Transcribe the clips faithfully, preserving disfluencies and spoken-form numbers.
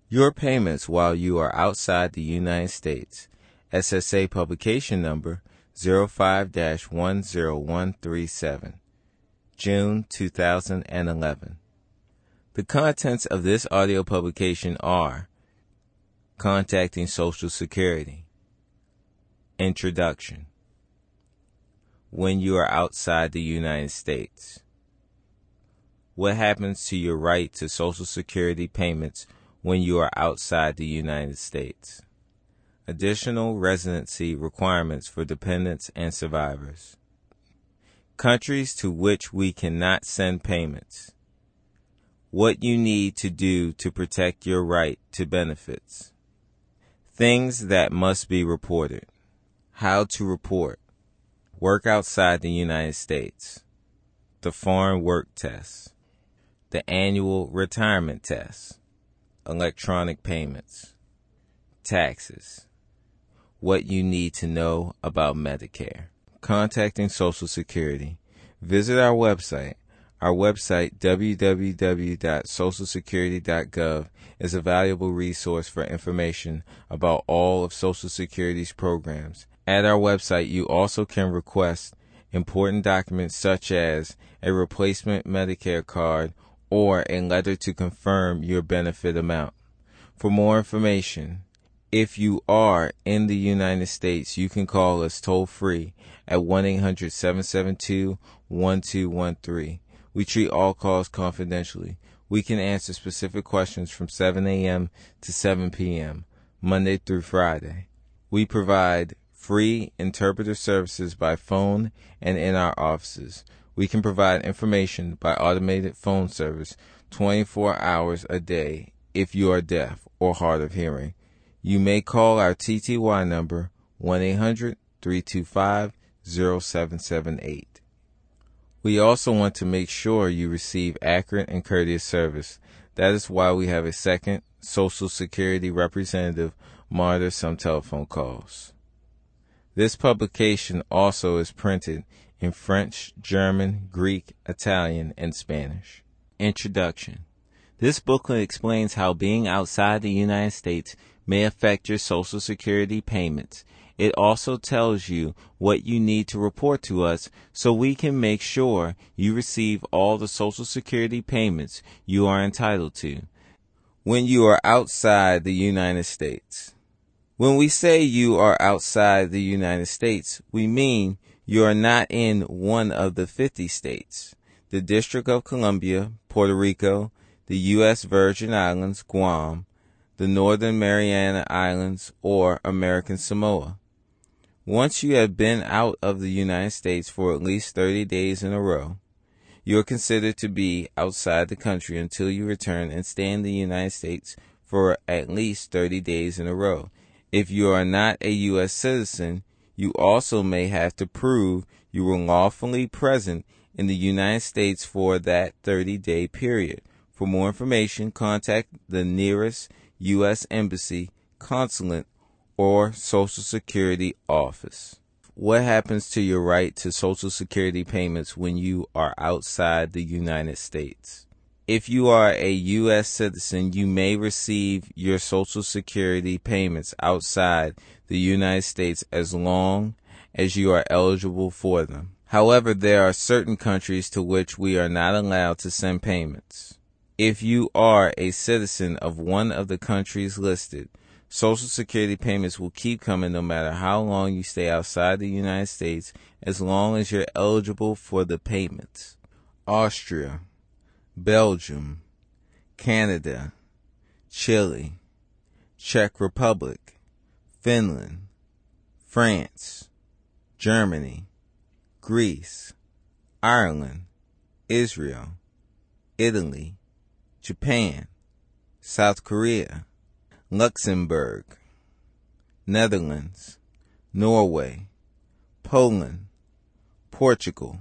Your payments while you are outside the United States. S S A publication number zero five dash one zero one three seven, June two thousand eleven. The contents of this audio publication are contacting Social Security, introduction, when you are outside the United States, what happens to your right to Social Security payments when you are outside the United States, additional residency requirements for dependents and survivors, countries to which we cannot send payments, what you need to do to protect your right to benefits, things that must be reported, how to report, work outside the United States, the foreign work test, the annual retirement test, electronic payments, taxes, what you need to know about Medicare, contacting Social Security. Visit our website. Our website, w w w dot social security dot gov, is a valuable resource for information about all of Social Security's programs. At our website, you also can request important documents such as a replacement Medicare card or a letter to confirm your benefit amount. For more information, if you are in the United States, you can call us toll-free at one eight hundred seven seven two one two one three. We treat all calls confidentially. We can answer specific questions from seven a.m. to seven p.m., Monday through Friday. We provide free interpreter services by phone and in our offices. We can provide information by automated phone service twenty-four hours a day if you are deaf or hard of hearing. You may call our T T Y number one eight hundred three two five zero seven seven eight. We also want to make sure you receive accurate and courteous service. That is why we have a second Social Security representative monitor some telephone calls. This publication also is printed in French, German, Greek, Italian, and Spanish. Introduction. This booklet explains how being outside the United States may affect your Social Security payments. It also tells you what you need to report to us so we can make sure you receive all the Social Security payments you are entitled to when you are outside the United States. When we say you are outside the United States, we mean you are not in one of the fifty states, the District of Columbia, Puerto Rico, the U S Virgin Islands, Guam, the Northern Mariana Islands, or American Samoa. Once you have been out of the United States for at least thirty days in a row, you are considered to be outside the country until you return and stay in the United States for at least thirty days in a row. If you are not a U S citizen, you also may have to prove you were lawfully present in the United States for that thirty-day period. For more information, contact the nearest U S Embassy, consulate, or Social Security office. What happens to your right to Social Security payments when you are outside the United States? If you are a U S citizen, you may receive your Social Security payments outside the United States as long as you are eligible for them. However, there are certain countries to which we are not allowed to send payments. If you are a citizen of one of the countries listed, Social Security payments will keep coming no matter how long you stay outside the United States, as long as you're eligible for the payments. Austria, Belgium, Canada, Chile, Czech Republic, Finland, France, Germany, Greece, Ireland, Israel, Italy, Japan, South Korea, Luxembourg, Netherlands, Norway, Poland, Portugal,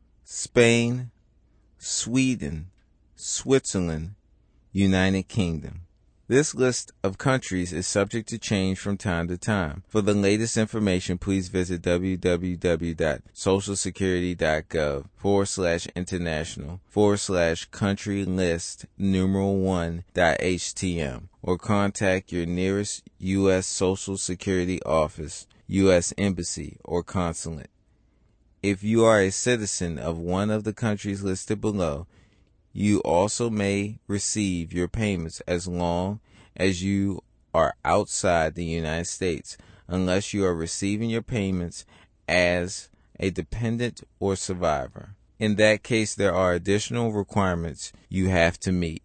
Spain, Sweden, Switzerland, United Kingdom. This list of countries is subject to change from time to time. For the latest information, please visit www.socialsecurity.gov forward slash international forward slash country list numeral one dot htm or contact your nearest U S Social Security office, U S Embassy, or consulate. If you are a citizen of one of the countries listed below, you also may receive your payments as long as you are outside the United States, unless you are receiving your payments as a dependent or survivor. In that case, there are additional requirements you have to meet.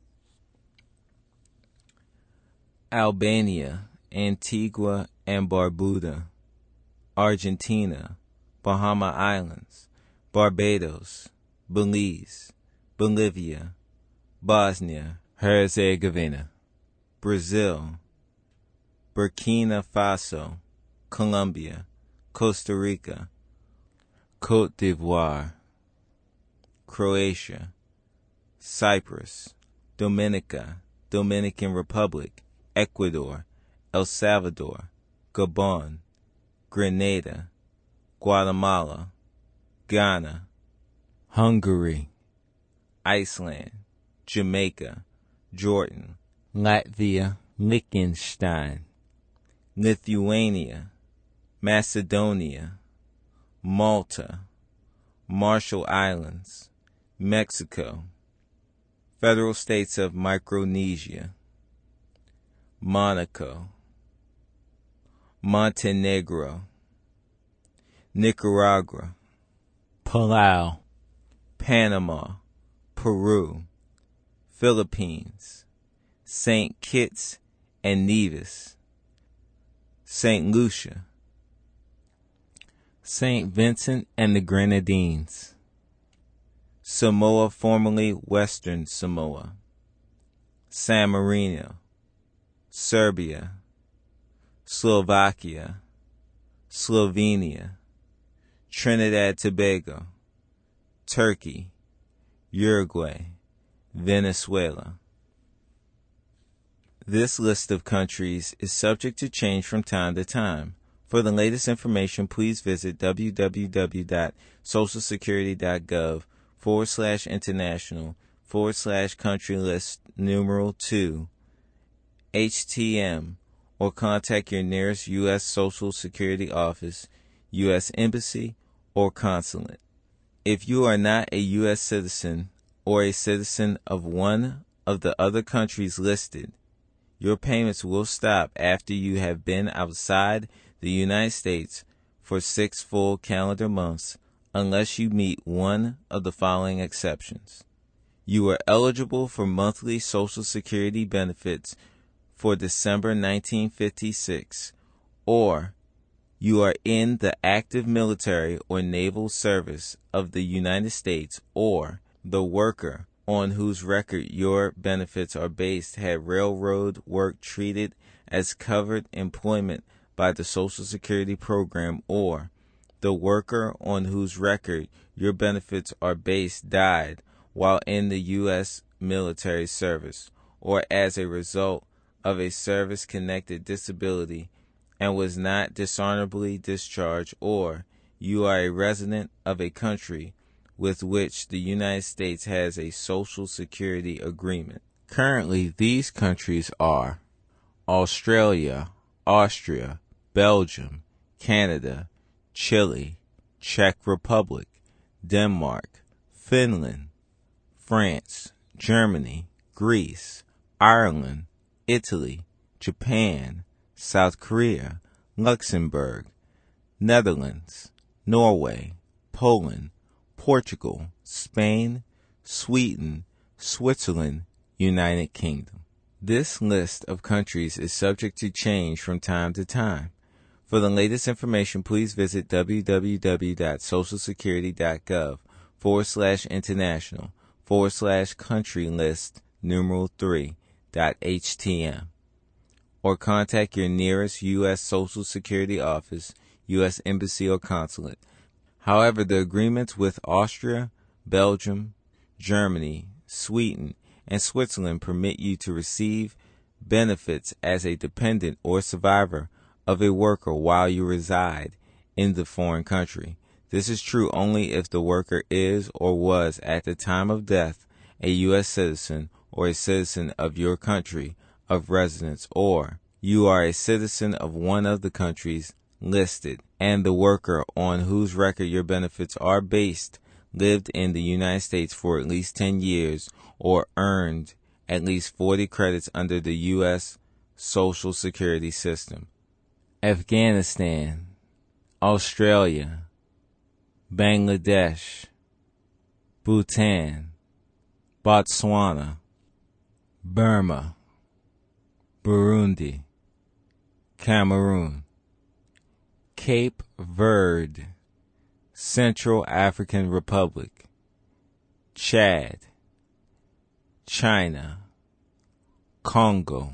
Albania, Antigua and Barbuda, Argentina, Bahama Islands, Barbados, Belize, Bolivia, Bosnia, Herzegovina, Brazil, Burkina Faso, Colombia, Costa Rica, Côte d'Ivoire, Croatia, Cyprus, Dominica, Dominican Republic, Ecuador, El Salvador, Gabon, Grenada, Guatemala, Ghana, Hungary, Iceland, Jamaica, Jordan, Latvia, Liechtenstein, Lithuania, Macedonia, Malta, Marshall Islands, Mexico, Federal States of Micronesia, Monaco, Montenegro, Nicaragua, Palau, Panama, Peru, Philippines, Saint Kitts and Nevis, Saint Lucia, Saint Vincent and the Grenadines, Samoa, formerly Western Samoa, San Marino, Serbia, Slovakia, Slovenia, Trinidad Tobago, Turkey, Uruguay, Venezuela. This list of countries is subject to change from time to time. For the latest information, please visit www.socialsecurity.gov forward slash international forward slash country list numeral two H T M or contact your nearest U S Social Security office, U S Embassy, or consulate. If you are not a U S citizen or a citizen of one of the other countries listed, your payments will stop after you have been outside the United States for six full calendar months unless you meet one of the following exceptions. You are eligible for monthly Social Security benefits for December nineteen fifty-six, or you are in the active military or naval service of the United States, or the worker on whose record your benefits are based had railroad work treated as covered employment by the Social Security program, or the worker on whose record your benefits are based died while in the U S military service, or as a result of a service-connected disability and was not dishonorably discharged, or you are a resident of a country with which the United States has a Social Security agreement. Currently, these countries are Australia, Austria, Belgium, Canada, Chile, Czech Republic, Denmark, Finland, France, Germany, Greece, Ireland, Italy, Japan, South Korea, Luxembourg, Netherlands, Norway, Poland, Portugal, Spain, Sweden, Switzerland, United Kingdom. This list of countries is subject to change from time to time. For the latest information, please visit www.socialsecurity.gov forward slash international forward slash country list numeral three dot htm or contact your nearest U S Social Security office, U S Embassy, or consulate. However, the agreements with Austria, Belgium, Germany, Sweden, and Switzerland permit you to receive benefits as a dependent or survivor of a worker while you reside in the foreign country. This is true only if the worker is or was at the time of death a U S citizen or a citizen of your country of residence, or you are a citizen of one of the countries listed and the worker on whose record your benefits are based lived in the United States for at least ten years or earned at least forty credits under the U S Social Security system. Afghanistan, Australia, Bangladesh, Bhutan, Botswana, Burma, Burundi, Cameroon, Cape Verde, Central African Republic, Chad, China, Congo,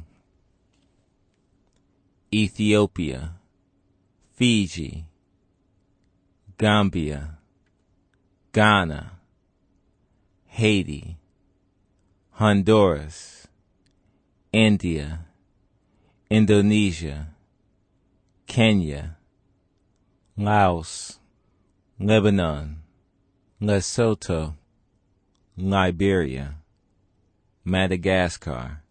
Ethiopia, Fiji, Gambia, Ghana, Haiti, Honduras, India, Indonesia, Kenya, Laos, Lebanon, Lesotho, Liberia, Madagascar,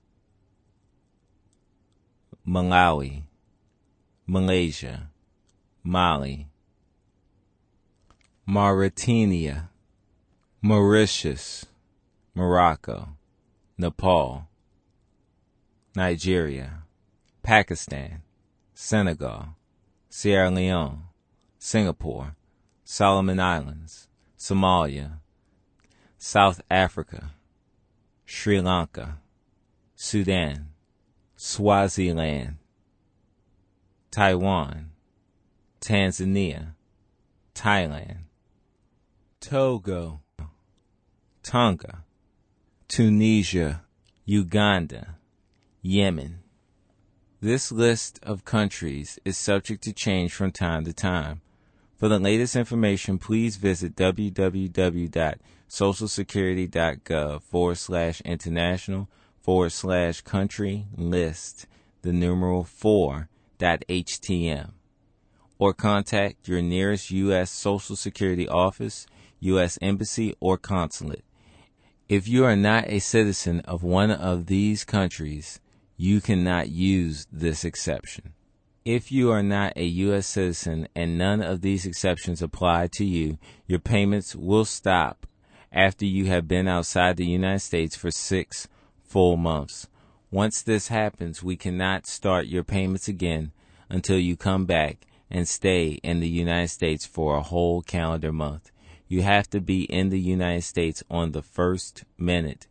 Malawi, Malaysia, Mali, Mauritania, Mauritius, Morocco, Nepal, Nigeria, Pakistan, Senegal, Sierra Leone, Singapore, Solomon Islands, Somalia, South Africa, Sri Lanka, Sudan, Swaziland, Taiwan, Tanzania, Thailand, Togo, Tonga, Tunisia, Uganda, Yemen. This list of countries is subject to change from time to time. For the latest information, please visit www.socialsecurity.gov forward slash international forward slash country list, the numeral four dot htm, or contact your nearest U S Social Security office, U S Embassy, or consulate. If you are not a citizen of one of these countries, you cannot use this exception. If you are not a U S citizen and none of these exceptions apply to you, your payments will stop after you have been outside the United States for six full months. Once this happens, we cannot start your payments again until you come back and stay in the United States for a whole calendar month. You have to be in the United States on the first minute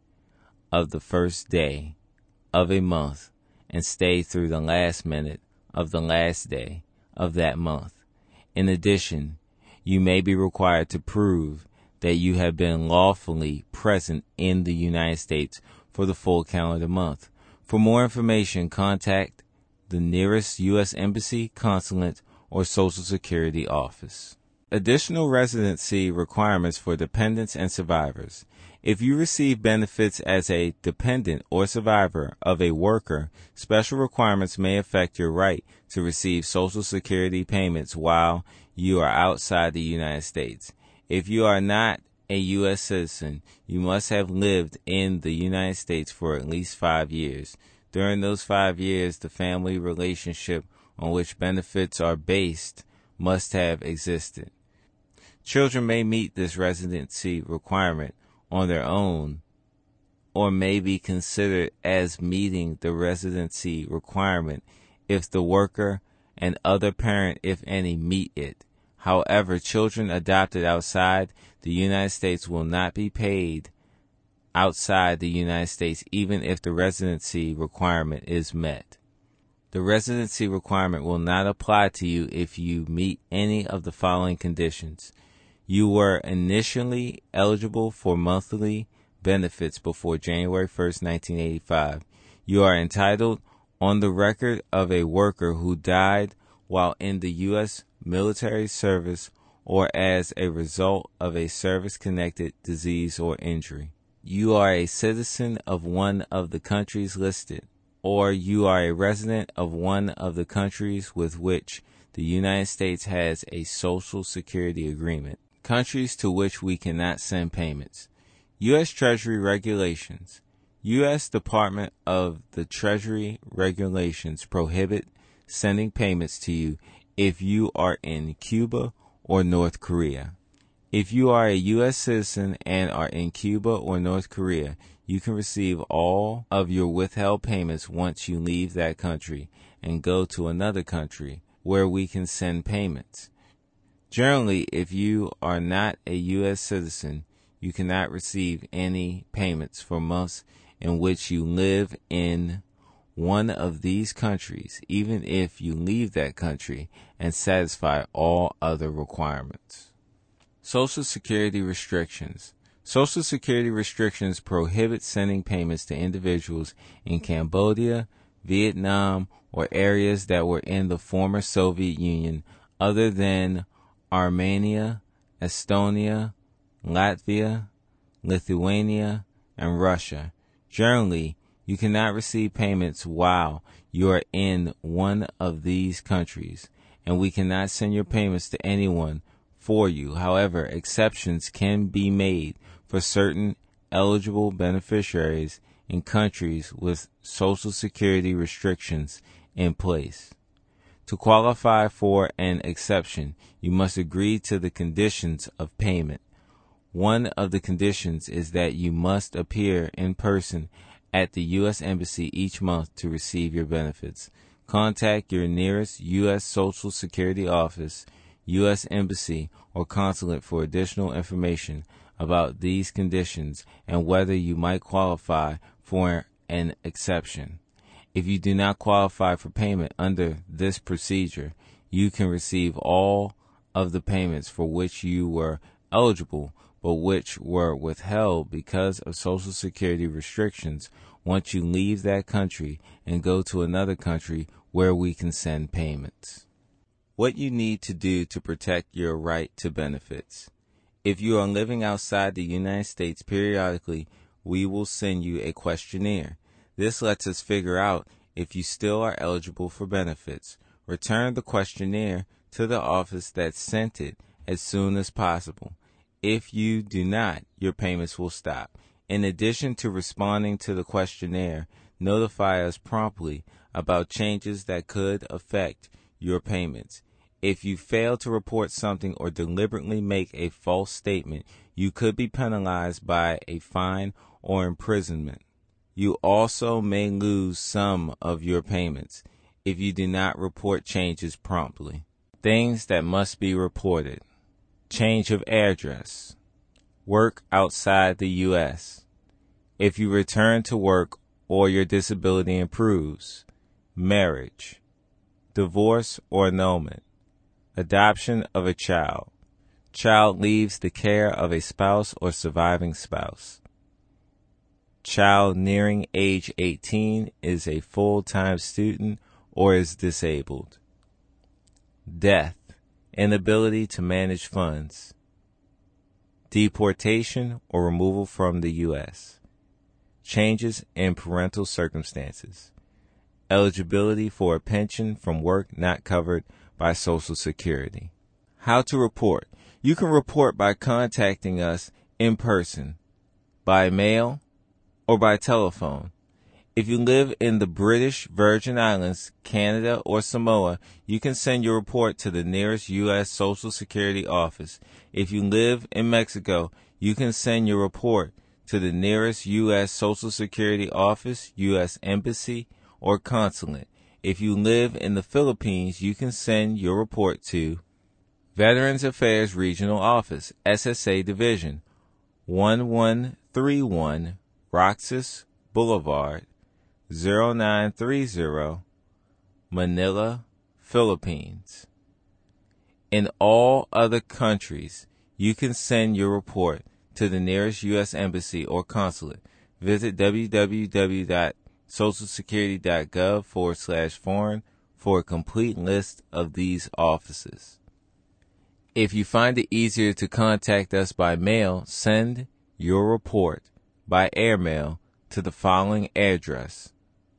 of the first day of a month and stay through the last minute of the last day of that month. In addition, you may be required to prove that you have been lawfully present in the United States for the full calendar month. For more information, contact the nearest U S Embassy, consulate, or Social Security office. Additional residency requirements for dependents and survivors. If you receive benefits as a dependent or survivor of a worker, special requirements may affect your right to receive Social Security payments while you are outside the United States. If you are not a U S citizen, you must have lived in the United States for at least five years. During those five years, the family relationship on which benefits are based must have existed. Children may meet this residency requirement on their own or may be considered as meeting the residency requirement if the worker and other parent, if any, meet it. However, children adopted outside the United States will not be paid outside the United States even if the residency requirement is met. The residency requirement will not apply to you if you meet any of the following conditions. You were initially eligible for monthly benefits before January first, nineteen eighty-five. You are entitled on the record of a worker who died while in the U S military service or as a result of a service-connected disease or injury. You are a citizen of one of the countries listed. or you are a resident of one of the countries with which the United States has a Social Security agreement. Countries to which we cannot send payments. U S. Treasury regulations. U S. Department of the Treasury regulations prohibit sending payments to you if you are in Cuba or North Korea. If you are a U S citizen and are in Cuba or North Korea, you can receive all of your withheld payments once you leave that country and go to another country where we can send payments. Generally, if you are not a U S citizen, you cannot receive any payments for months in which you live in one of these countries, even if you leave that country and satisfy all other requirements. Social Security restrictions. Social Security restrictions prohibit sending payments to individuals in Cambodia, Vietnam, or areas that were in the former Soviet Union other than Armenia, Estonia, Latvia, Lithuania, and Russia. Generally, you cannot receive payments while you are in one of these countries, and we cannot send your payments to anyone for you. However, exceptions can be made for certain eligible beneficiaries in countries with Social Security restrictions in place. To qualify for an exception, you must agree to the conditions of payment. One of the conditions is that you must appear in person at the U S Embassy each month to receive your benefits. Contact your nearest U S Social Security office, U S Embassy, or consulate for additional information about these conditions and whether you might qualify for an exception. If you do not qualify for payment under this procedure, you can receive all of the payments for which you were eligible but which were withheld because of Social Security restrictions once you leave that country and go to another country where we can send payments. What you need to do to protect your right to benefits. If you are living outside the United States, periodically we will send you a questionnaire. This lets us figure out if you still are eligible for benefits. Return the questionnaire to the office that sent it as soon as possible. If you do not, your payments will stop. In addition to responding to the questionnaire, notify us promptly about changes that could affect your payments. If you fail to report something or deliberately make a false statement, you could be penalized by a fine or imprisonment. You also may lose some of your payments if you do not report changes promptly. Things that must be reported. Change of address. Work outside the U S. If you return to work or your disability improves. Marriage. Divorce or annulment. Adoption of a child. Child leaves the care of a spouse or surviving spouse. Child nearing age eighteen is a full-time student or is disabled. Death. Inability to manage funds. Deportation or removal from the U S. Changes in parental circumstances. Eligibility for a pension from work not covered by Social Security. How to report. You can report by contacting us in person, by mail, or by telephone. If you live in the British Virgin Islands, Canada, or Samoa, you can send your report to the nearest U S Social Security office. If you live in Mexico, you can send your report to the nearest U S Social Security office, U S Embassy, or consulate. If you live in the Philippines, you can send your report to Veterans Affairs Regional Office, S S A Division, one one three one Roxas Boulevard, zero nine three zero, Manila, Philippines. In all other countries, you can send your report to the nearest U S Embassy or consulate. Visit www.socialsecurity.gov forward slash foreign for a complete list of these offices. If you find it easier to contact us by mail, send your report by airmail to the following address: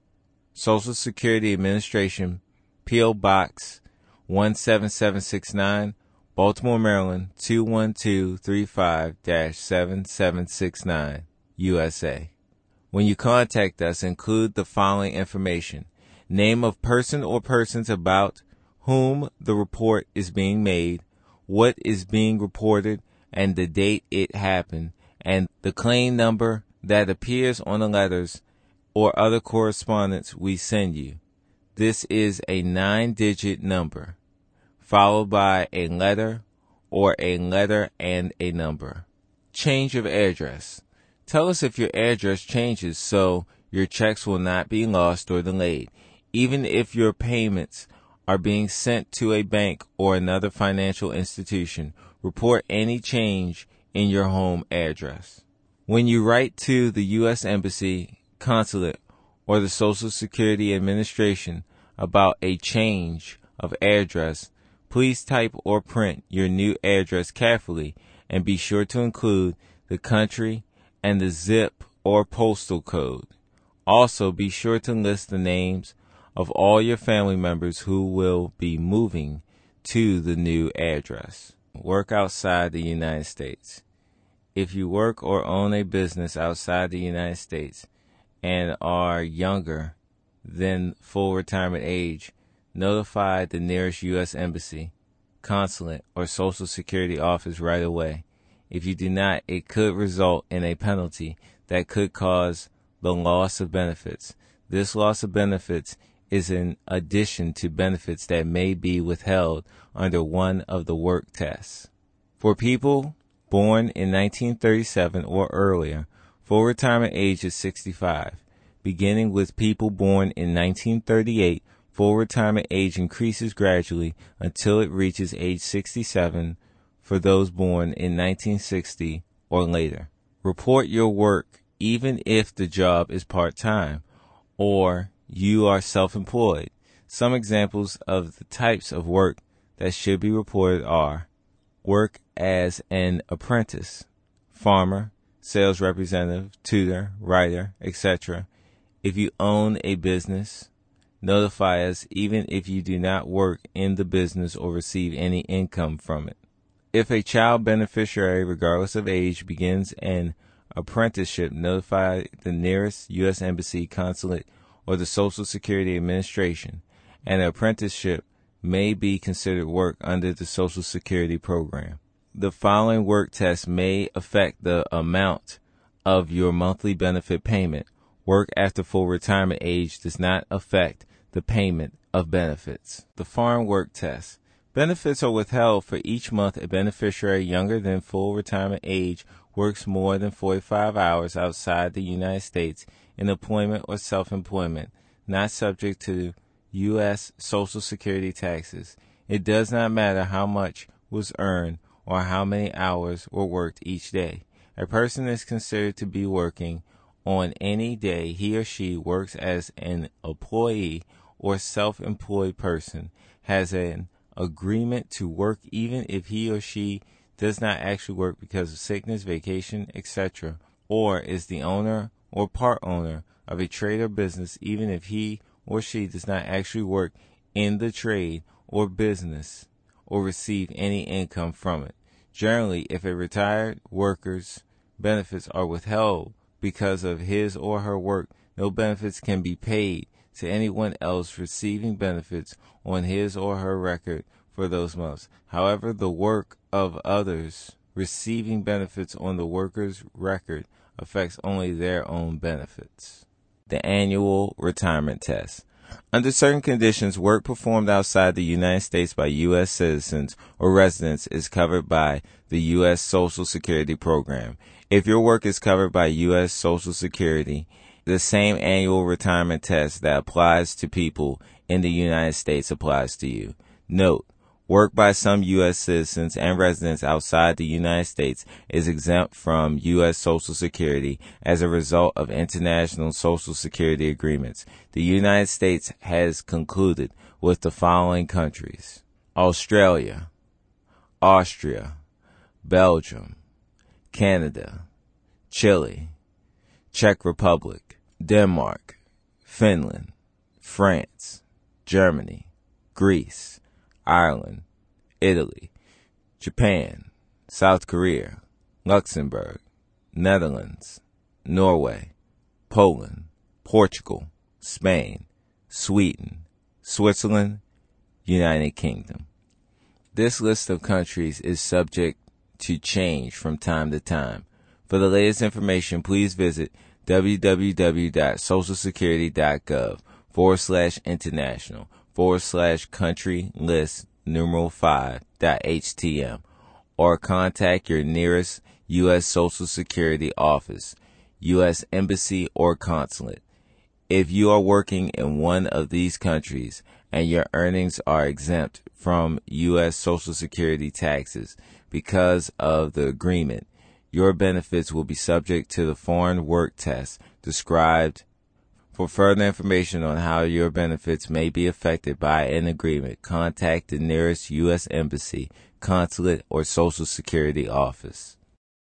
Social Security Administration, P O. Box one seven seven six nine, Baltimore, Maryland two one two three five seven seven six nine, U S A. When you contact us, include the following information: name of person or persons about whom the report is being made, what is being reported, and the date it happened, and the claim number that appears on the letters or other correspondence we send you. This is a nine-digit number, followed by a letter or a letter and a number. Change of address. Tell us if your address changes so your checks will not be lost or delayed. Even if your payments are being sent to a bank or another financial institution, report any change in your home address. When you write to the U S Embassy, Consulate, or the Social Security Administration about a change of address, please type or print your new address carefully and be sure to include the country and the zip or postal code. Also, be sure to list the names of all your family members who will be moving to the new address. Work outside the United States. If you work or own a business outside the United States and are younger than full retirement age, notify the nearest U S Embassy, Consulate, or Social Security office right away. If you do not, it could result in a penalty that could cause the loss of benefits. This loss of benefits is in addition to benefits that may be withheld under one of the work tests. For people born in nineteen thirty-seven or earlier, full retirement age is sixty-five. Beginning with people born in nineteen thirty-eight, full retirement age increases gradually until it reaches age sixty-seven for those born in nineteen sixty or later. Report your work even if the job is part-time or you are self-employed. Some examples of the types of work that should be reported are work as an apprentice, farmer, sales representative, tutor, writer, et cetera. If you own a business, notify us even if you do not work in the business or receive any income from it. If a child beneficiary, regardless of age, begins an apprenticeship, notify the nearest U S Embassy, Consulate, or the Social Security Administration. An apprenticeship may be considered work under the Social Security program. The following work tests may affect the amount of your monthly benefit payment. Work after full retirement age does not affect the payment of benefits. The foreign work test. Benefits are withheld for each month a beneficiary younger than full retirement age works more than forty-five hours outside the United States in employment or self-employment, not subject to U S Social Security taxes. It does not matter how much was earned or how many hours were worked each day. A person is considered to be working on any day he or she works as an employee or self-employed person, has an agreement to work even if he or she does not actually work because of sickness, vacation, et cetera, or is the owner or part owner of a trade or business even if he or she does not actually work in the trade or business or receive any income from it. Generally, if a retired worker's benefits are withheld because of his or her work, no benefits can be paid to anyone else receiving benefits on his or her record for those months. However, the work of others receiving benefits on the worker's record affects only their own benefits. The annual retirement test. Under certain conditions, work performed outside the United States by U S citizens or residents is covered by the U S Social Security program. If your work is covered by U S Social Security, the same annual retirement test that applies to people in the United States applies to you. Note, work by some U S citizens and residents outside the United States is exempt from U S Social Security as a result of international Social Security agreements. The United States has concluded with the following countries: Australia, Austria, Belgium, Canada, Chile, Czech Republic, Denmark, Finland, France, Germany, Greece, Ireland, Italy, Japan, South Korea, Luxembourg, Netherlands, Norway, Poland, Portugal, Spain, Sweden, Switzerland, United Kingdom. This list of countries is subject to change from time to time. For the latest information, please visit www.socialsecurity.gov forward slash international forward slash country list numeral five dot htm or contact your nearest U S Social Security office, U S Embassy, or consulate. If you are working in one of these countries and your earnings are exempt from U S Social Security taxes because of the agreement, your benefits will be subject to the foreign work test described. For further information on how your benefits may be affected by an agreement, contact the nearest U S Embassy, consulate, or Social Security office.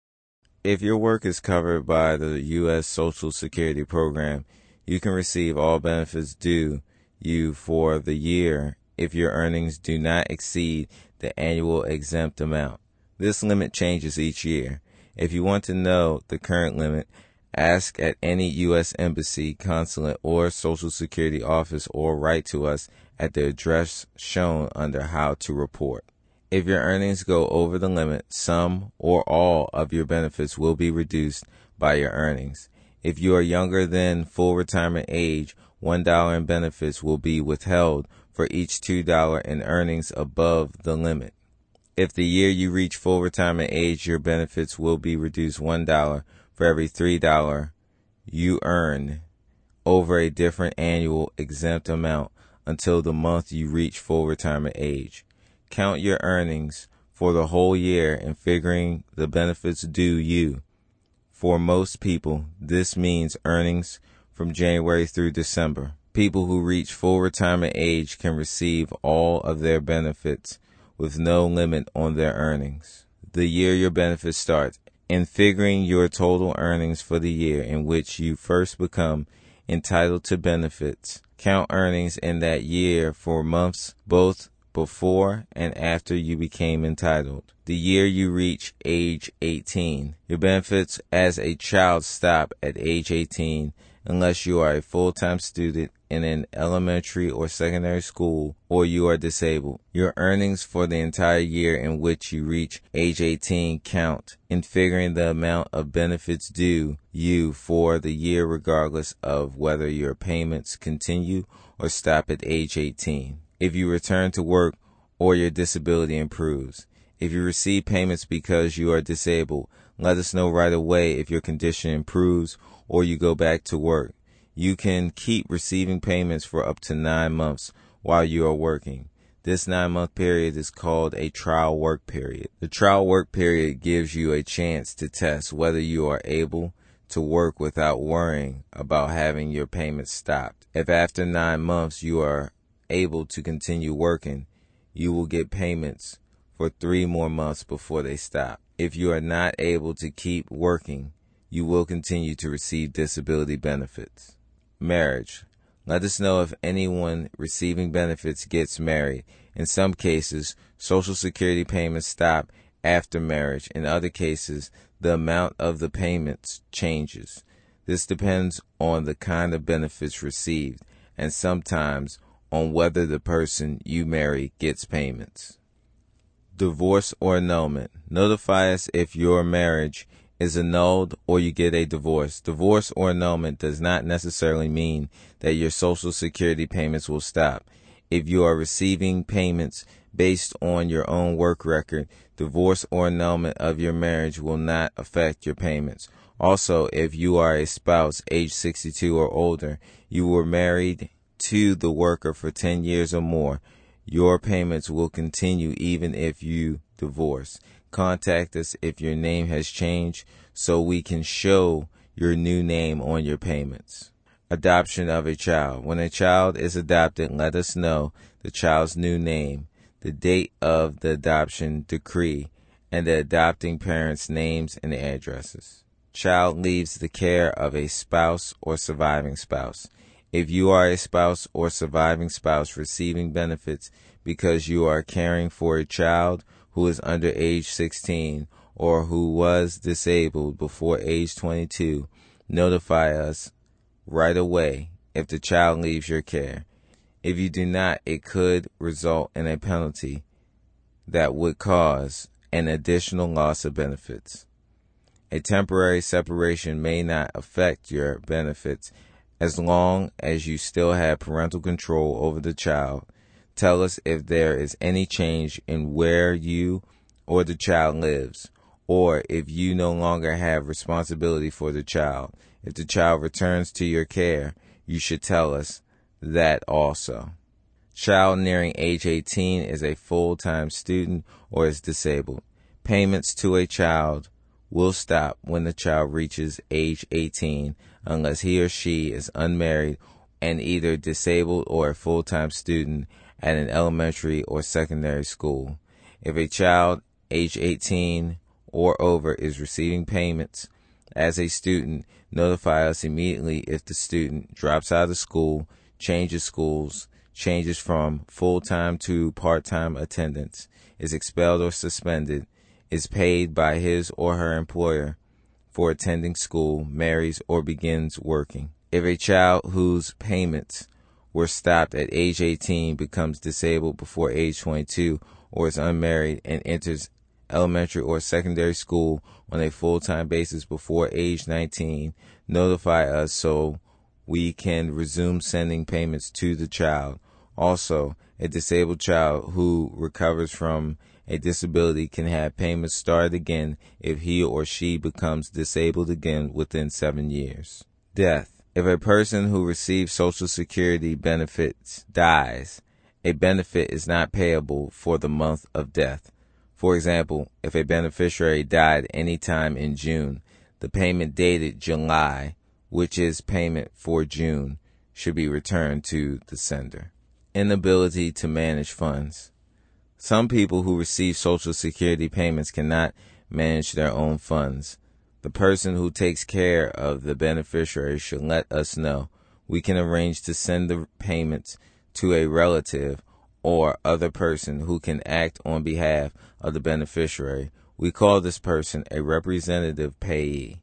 If your work is covered by the U S Social Security program, you can receive all benefits due you for the year if your earnings do not exceed the annual exempt amount. This limit changes each year. If you want to know the current limit, ask at any U S Embassy, consulate, or Social Security office, or write to us at the address shown under How to Report. If your earnings go over the limit, some or all of your benefits will be reduced by your earnings. If you are younger than full retirement age, one dollar in benefits will be withheld for each two dollars in earnings above the limit. If the year you reach full retirement age, your benefits will be reduced one dollar for every three dollars you earn over a different annual exempt amount until the month you reach full retirement age. Count your earnings for the whole year in figuring the benefits due you. For most people, this means earnings from January through December. People who reach full retirement age can receive all of their benefits with no limit on their earnings. The year your benefits start. In figuring your total earnings for the year in which you first become entitled to benefits, count earnings in that year for months both before and after you became entitled. The year you reach age eighteen. Your benefits as a child stop at age eighteen unless you are a full-time student in an elementary or secondary school or you are disabled. Your earnings for the entire year in which you reach age eighteen count in figuring the amount of benefits due you for the year regardless of whether your payments continue or stop at age eighteen. If you return to work or your disability improves. If you receive payments because you are disabled, let us know right away if your condition improves or you go back to work. You can keep receiving payments for up to nine months while you are working. This nine-month period is called a trial work period. The trial work period gives you a chance to test whether you are able to work without worrying about having your payments stopped. If after nine months you are able to continue working, you will get payments for three more months before they stop. If you are not able to keep working, you will continue to receive disability benefits. Marriage. Let us know if anyone receiving benefits gets married. In some cases, Social Security payments stop after marriage. In other cases, the amount of the payments changes. This depends on the kind of benefits received and sometimes on whether the person you marry gets payments. Divorce or annulment. Notify us if your marriage is annulled or you get a divorce. Divorce or annulment does not necessarily mean that your Social Security payments will stop. If you are receiving payments based on your own work record, divorce or annulment of your marriage will not affect your payments. Also, if you are a spouse age sixty-two or older, you were married to the worker for ten years or more, your payments will continue even if you divorce. Contact us if your name has changed so we can show your new name on your payments. Adoption of a child. When a child is adopted, let us know the child's new name, the date of the adoption decree, and the adopting parents' names and addresses. Child leaves the care of a spouse or surviving spouse. If you are a spouse or surviving spouse receiving benefits because you are caring for a child who is under age sixteen or who was disabled before age twenty-two, notify us right away if the child leaves your care. If you do not, it could result in a penalty that would cause an additional loss of benefits. A temporary separation may not affect your benefits as long as you still have parental control over the child. Tell us if there is any change in where you or the child lives, or if you no longer have responsibility for the child. If the child returns to your care, you should tell us that also. Child nearing age eighteen is a full-time student or is disabled. Payments to a child will stop when the child reaches age eighteen unless he or she is unmarried and either disabled or a full-time student at an elementary or secondary school. If a child age eighteen or over is receiving payments as a student, notify us immediately if the student drops out of school, changes schools, changes from full-time to part-time attendance, is expelled or suspended, is paid by his or her employer for attending school, marries, or begins working. If a child whose payments were stopped at age eighteen becomes disabled before age twenty-two or is unmarried and enters elementary or secondary school on a full-time basis before age nineteen, notify us so we can resume sending payments to the child. Also, a disabled child who recovers from a disability can have payments started again if he or she becomes disabled again within seven years. Death. If a person who receives Social Security benefits dies, a benefit is not payable for the month of death. For example, if a beneficiary died any time in June, the payment dated July, which is payment for June, should be returned to the sender. Inability to manage funds. Some people who receive Social Security payments cannot manage their own funds. The person who takes care of the beneficiary should let us know. We can arrange to send the payments to a relative or other person who can act on behalf of the beneficiary. We call this person a representative payee.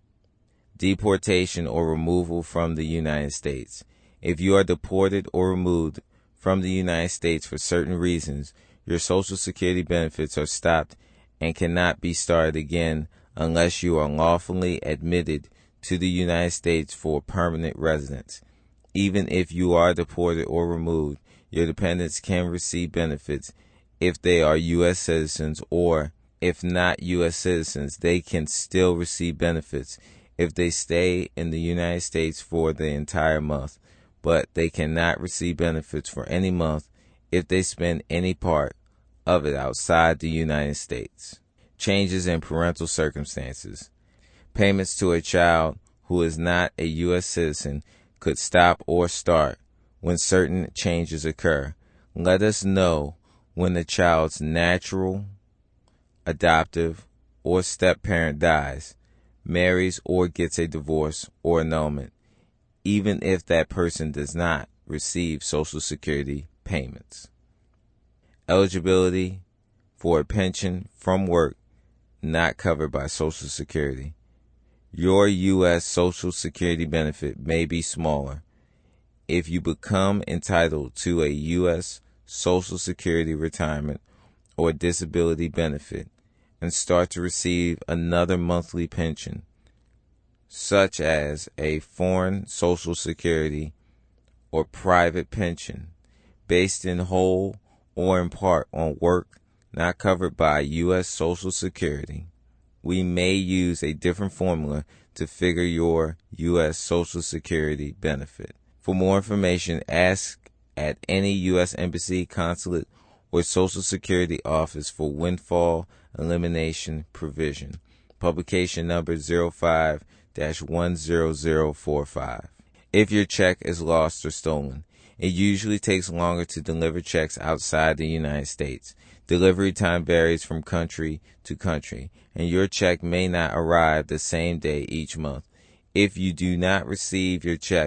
Deportation or removal from the United States. If you are deported or removed from the United States for certain reasons, your Social Security benefits are stopped and cannot be started again unless you are lawfully admitted to the United States for permanent residence. Even if you are deported or removed, your dependents can receive benefits if they are U S citizens, or if not U S citizens, they can still receive benefits if they stay in the United States for the entire month, but they cannot receive benefits for any month if they spend any part of it outside the United States. Changes in parental circumstances. Payments to a child who is not a U S citizen could stop or start when certain changes occur. Let us know when the child's natural, adoptive, or step-parent dies, marries, or gets a divorce or annulment, even if that person does not receive Social Security payments. Eligibility for a pension from work not covered by Social Security. Your U S Social Security benefit may be smaller. If you become entitled to a U S Social Security retirement or disability benefit and start to receive another monthly pension, such as a foreign Social Security or private pension, based in whole or in part on work not covered by U S Social Security, we may use a different formula to figure your U S Social Security benefit. For more information, ask at any U S Embassy, consulate, or Social Security office for windfall elimination provision. Publication number zero five dash one zero zero four five. If your check is lost or stolen, it usually takes longer to deliver checks outside the United States. Delivery time varies from country to country, and your check may not arrive the same day each month. If you do not receive your check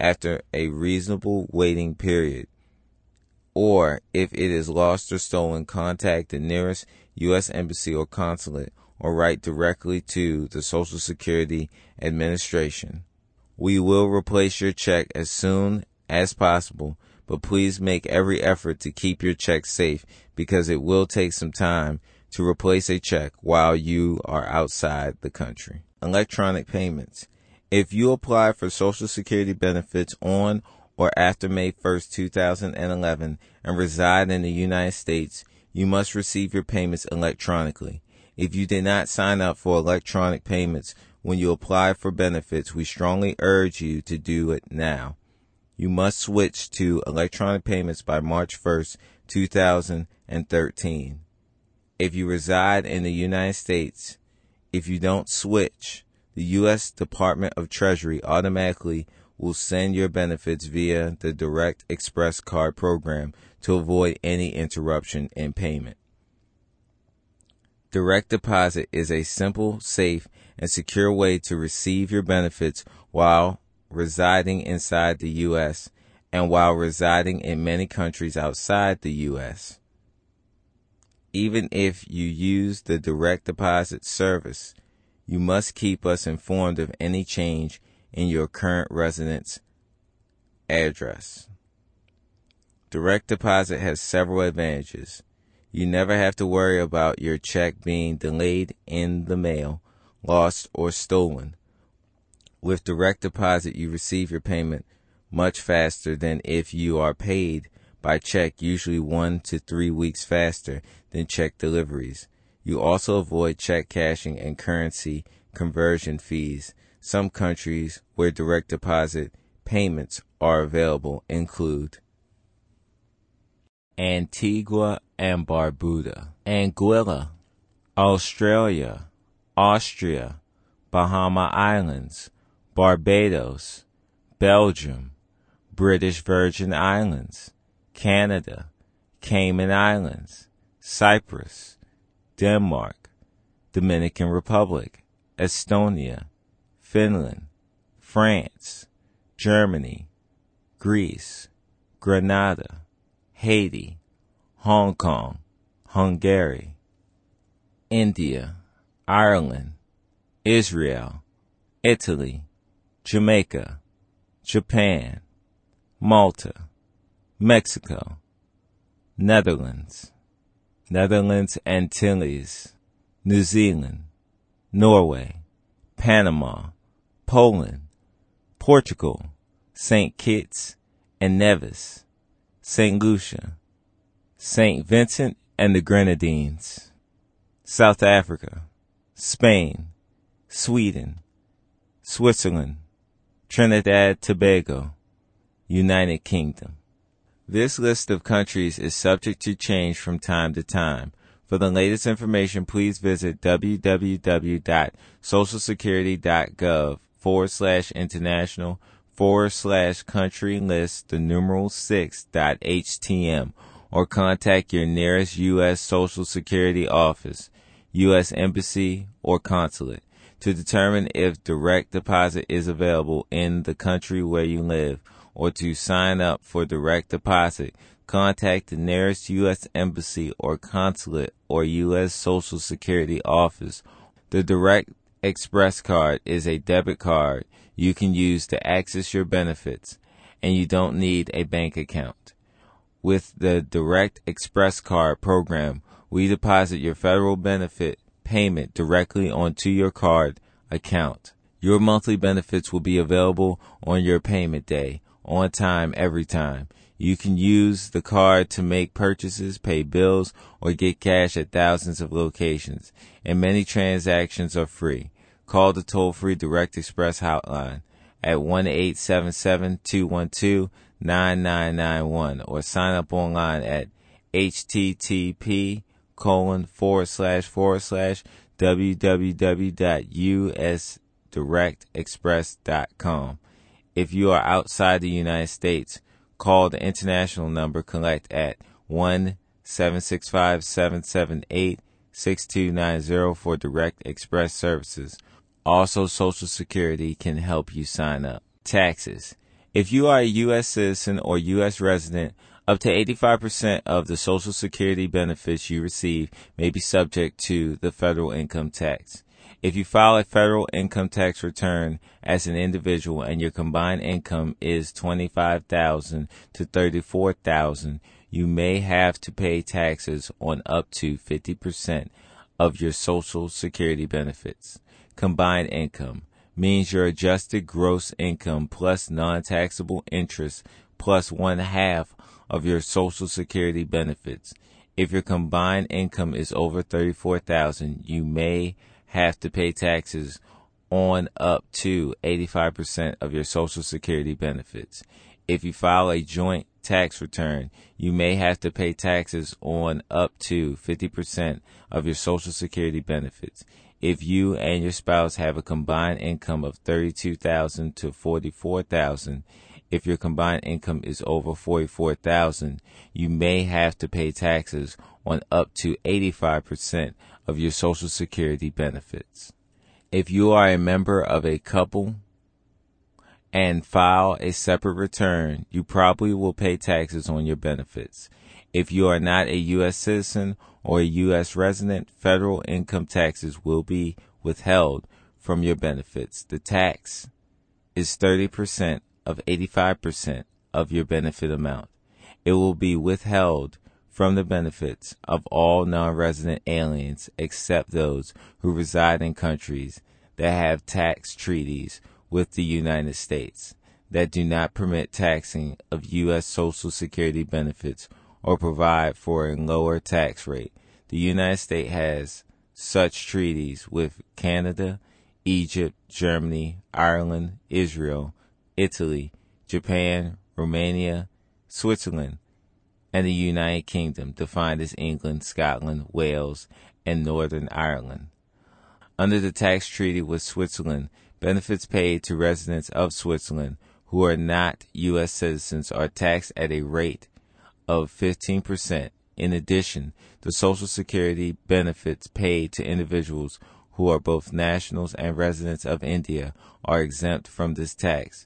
after a reasonable waiting period. Or, if it is lost or stolen, contact the nearest U S Embassy or consulate or write directly to the Social Security Administration. We will replace your check as soon as possible, but please make every effort to keep your check safe because it will take some time to replace a check while you are outside the country. Electronic payments. If you apply for Social Security benefits on or after May first, two thousand eleven and reside in the United States, you must receive your payments electronically. If you did not sign up for electronic payments when you apply for benefits, we strongly urge you to do it now. You must switch to electronic payments by March first, two thousand thirteen. If you reside in the United States, if you don't switch, the U S Department of Treasury automatically will send your benefits via the Direct Express Card program to avoid any interruption in payment. Direct deposit is a simple, safe, and secure way to receive your benefits while residing inside the U S and while residing in many countries outside the U S. Even if you use the direct deposit service, you must keep us informed of any change in your current residence address. Direct deposit has several advantages. You never have to worry about your check being delayed in the mail, lost, or stolen. With direct deposit, you receive your payment much faster than if you are paid by check, usually one to three weeks faster than check deliveries. You also avoid check cashing and currency conversion fees. Some countries where direct deposit payments are available include Antigua and Barbuda, Anguilla, Australia, Austria, Bahama Islands, Barbados, Belgium, British Virgin Islands, Canada, Cayman Islands, Cyprus, Denmark, Dominican Republic, Estonia, Finland, France, Germany, Greece, Grenada, Haiti, Hong Kong, Hungary, India, Ireland, Israel, Italy, Jamaica, Japan, Malta, Mexico, Netherlands, Netherlands Antilles, New Zealand, Norway, Panama, Poland, Portugal, Saint Kitts and Nevis, Saint Lucia, Saint Vincent and the Grenadines, South Africa, Spain, Sweden, Switzerland, Trinidad Tobago, United Kingdom. This list of countries is subject to change from time to time. For the latest information, please visit www.socialsecurity.gov forward slash international forward slash country list the numeral six dot htm or contact your nearest U S Social Security office, U S Embassy, or consulate to determine if direct deposit is available in the country where you live, or to sign up for direct deposit. Contact the nearest U S Embassy or consulate or U S Social Security office. The Direct Express card is a debit card you can use to access your benefits, and you don't need a bank account. With the Direct Express card program, we deposit your federal benefit payment directly onto your card account. Your monthly benefits will be available on your payment day, on time, every time. You can use the card to make purchases, pay bills, or get cash at thousands of locations, and many transactions are free. Call the toll-free Direct Express hotline at one eight seven seven, two one two, nine nine nine one or sign up online at http colon forward slash forward slash www.usdirectexpress.com. If you are outside the United States, call the international number collect at one seven six five, seven seven eight, six two nine zero for Direct Express services. Also, Social Security can help you sign up. Taxes. If you are a U S citizen or U S resident, up to eighty-five percent of the Social Security benefits you receive may be subject to the federal income tax. If you file a federal income tax return as an individual and your combined income is twenty-five thousand dollars to thirty-four thousand dollars, you may have to pay taxes on up to fifty percent of your Social Security benefits. Combined income means your adjusted gross income plus non-taxable interest plus one half of your Social Security benefits. If your combined income is over thirty-four thousand dollars, you may have to pay taxes on up to eighty-five percent of your Social Security benefits. If you file a joint tax return, you may have to pay taxes on up to fifty percent of your Social Security benefits. If you and your spouse have a combined income of thirty-two thousand dollars to forty-four thousand dollars, if your combined income is over forty-four thousand dollars, you may have to pay taxes on up to eighty-five percent of your Social Security benefits. If you are a member of a couple and file a separate return, you probably will pay taxes on your benefits. If you are not a U S citizen or a U S resident, federal income taxes will be withheld from your benefits. The tax is thirty percent of eighty-five percent of your benefit amount. It will be withheld from the benefits of all non-resident aliens except those who reside in countries that have tax treaties with the United States that do not permit taxing of U S Social Security benefits or provide for a lower tax rate. The United States has such treaties with Canada, Egypt, Germany, Ireland, Israel, Italy, Japan, Romania, Switzerland, and the United Kingdom, defined as England, Scotland, Wales, and Northern Ireland. Under the tax treaty with Switzerland, benefits paid to residents of Switzerland who are not U S citizens are taxed at a rate of fifteen percent. In addition, the Social Security benefits paid to individuals who are both nationals and residents of India are exempt from this tax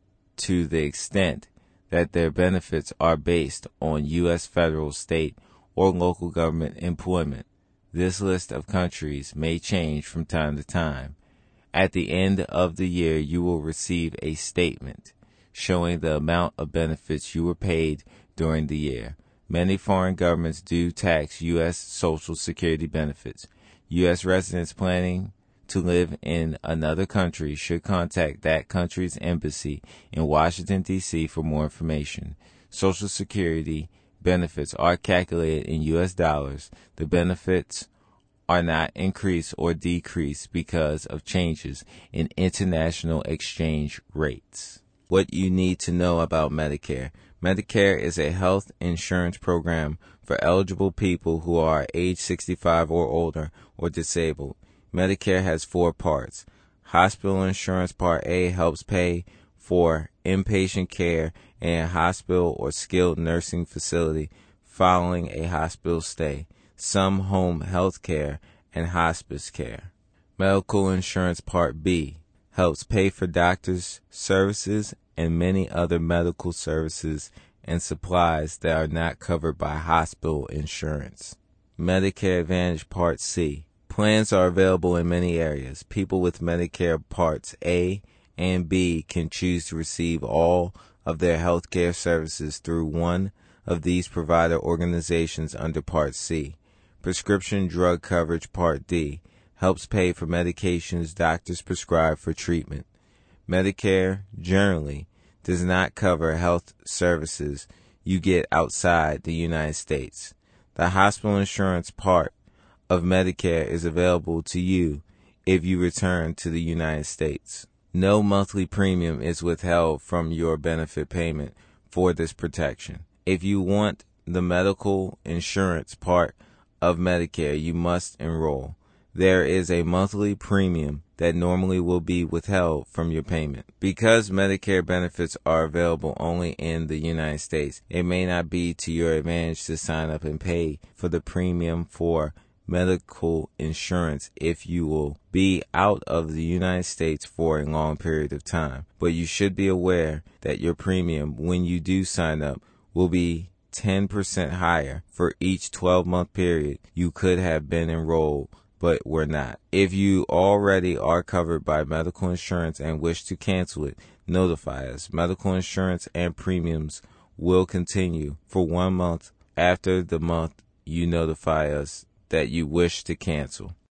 to the extent that their benefits are based on U S federal, state, or local government employment. This list of countries may change from time to time. At the end of the year, you will receive a statement showing the amount of benefits you were paid during the year. Many foreign governments do tax U S Social Security benefits. U S residents planning to live in another country should contact that country's embassy in Washington, D C for more information. Social Security benefits are calculated in U S dollars. The benefits are not increased or decreased because of changes in international exchange rates. What you need to know about Medicare. Medicare is a health insurance program for eligible people who are age sixty-five or older or disabled. Medicare has four parts. Hospital insurance Part A helps pay for inpatient care in a hospital or skilled nursing facility following a hospital stay, some home health care, and hospice care. Medical insurance Part B helps pay for doctors' services and many other medical services and supplies that are not covered by hospital insurance. Medicare Advantage Part C. Plans are available in many areas. People with Medicare Parts A and B can choose to receive all of their health care services through one of these provider organizations under Part C. Prescription drug coverage Part D helps pay for medications doctors prescribe for treatment. Medicare generally does not cover health services you get outside the United States. The hospital insurance part of Medicare is available to you if you return to the United States. No monthly premium is withheld from your benefit payment for this protection. If you want the medical insurance part of Medicare, you must enroll. There is a monthly premium that normally will be withheld from your payment. Because Medicare benefits are available only in the United States, it may not be to your advantage to sign up and pay for the premium for medical insurance if you will be out of the United States for a long period of time. But you should be aware that your premium, when you do sign up, will be ten percent higher for each twelve-month period you could have been enrolled but were not. If you already are covered by medical insurance and wish to cancel it, notify us. Medical insurance and premiums will continue for one month after the month you notify us that you wish to cancel.